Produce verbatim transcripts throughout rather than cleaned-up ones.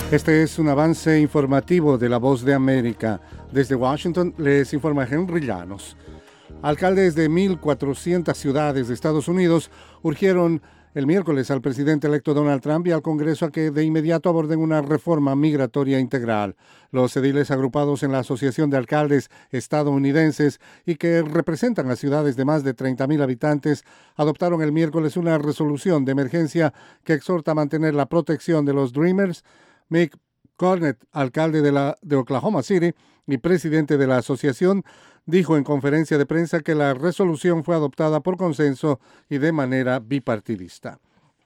Este es un avance informativo de La Voz de América. Desde Washington les informa Henry Llanos. Alcaldes de mil cuatrocientas ciudades de Estados Unidos urgieron el miércoles al presidente electo Donald Trump y al Congreso a que de inmediato aborden una reforma migratoria integral. Los ediles agrupados en la Asociación de Alcaldes Estadounidenses y que representan a ciudades de más de treinta mil habitantes adoptaron el miércoles una resolución de emergencia que exhorta a mantener la protección de los Dreamers. Mick Cornett, alcalde de, la, de Oklahoma City y presidente de la asociación, dijo en conferencia de prensa que la resolución fue adoptada por consenso y de manera bipartidista.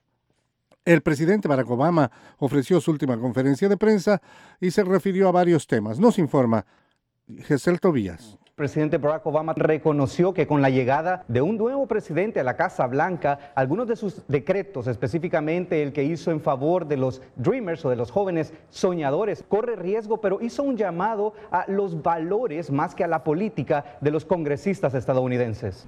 El presidente Barack Obama ofreció su última conferencia de prensa y se refirió a varios temas. Nos informa Gesel Tobías. El presidente Barack Obama reconoció que con la llegada de un nuevo presidente a la Casa Blanca, algunos de sus decretos, específicamente el que hizo en favor de los Dreamers o de los jóvenes soñadores, corre riesgo, pero hizo un llamado a los valores más que a la política de los congresistas estadounidenses.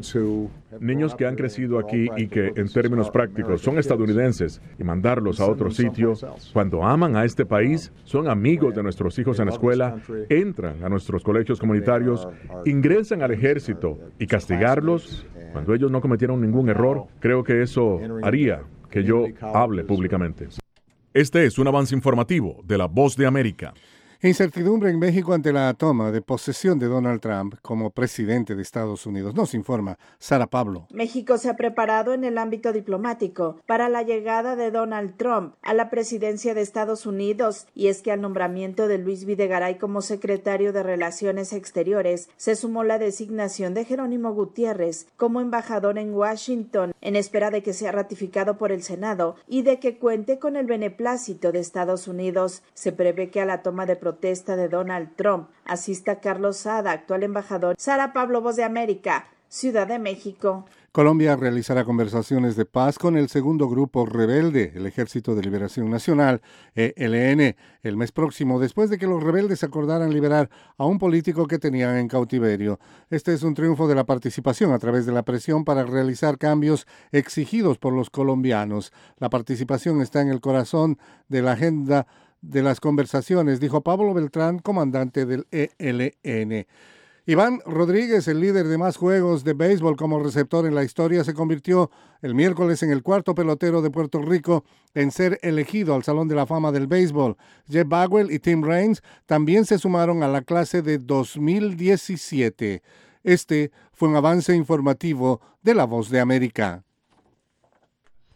Niños que han crecido aquí y que en términos prácticos son estadounidenses y mandarlos a otro sitio, cuando aman a este país, son amigos de nuestros hijos en la escuela, entran a nuestros colegios comunitarios, ingresan al ejército y castigarlos cuando ellos no cometieron ningún error, creo que eso haría que yo hable públicamente. Este es un avance informativo de La Voz de América. Incertidumbre en México ante la toma de posesión de Donald Trump como presidente de Estados Unidos. Nos informa Sara Pablo. México se ha preparado en el ámbito diplomático para la llegada de Donald Trump a la presidencia de Estados Unidos, y es que al nombramiento de Luis Videgaray como secretario de Relaciones Exteriores se sumó la designación de Jerónimo Gutiérrez como embajador en Washington, en espera de que sea ratificado por el Senado y de que cuente con el beneplácito de Estados Unidos. Se prevé que a la toma de protesta de Donald Trump asista Carlos Sada, actual embajador. Sara Pablo, Voz de América, Ciudad de México. Colombia realizará conversaciones de paz con el segundo grupo rebelde, el Ejército de Liberación Nacional, E L N, el mes próximo, después de que los rebeldes acordaran liberar a un político que tenían en cautiverio. Este es un triunfo de la participación a través de la presión para realizar cambios exigidos por los colombianos. La participación está en el corazón de la agenda de las conversaciones, dijo Pablo Beltrán, comandante del E L N. Iván Rodríguez, el líder de más juegos de béisbol como receptor en la historia, se convirtió el miércoles en el cuarto pelotero de Puerto Rico en ser elegido al Salón de la Fama del Béisbol. Jeff Bagwell y Tim Raines también se sumaron a la clase de dos mil diecisiete. Este fue un avance informativo de La Voz de América.